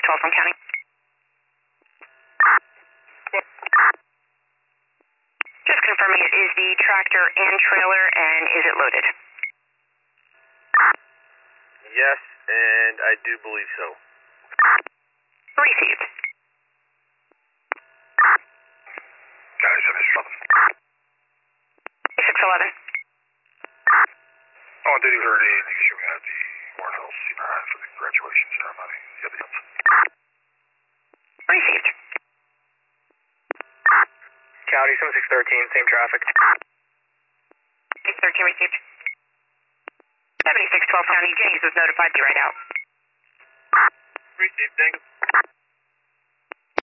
7612 from County. Just confirming it is the tractor and trailer, and is it loaded? Yes, and I do believe so. Received. County 7611. 611. On duty 30, you can show me at the Morehouse Senior High for the graduation ceremony. Received. County 7613, same traffic. 613 received. 7612 County, Jennings was notified. Be right out. Received, thanks.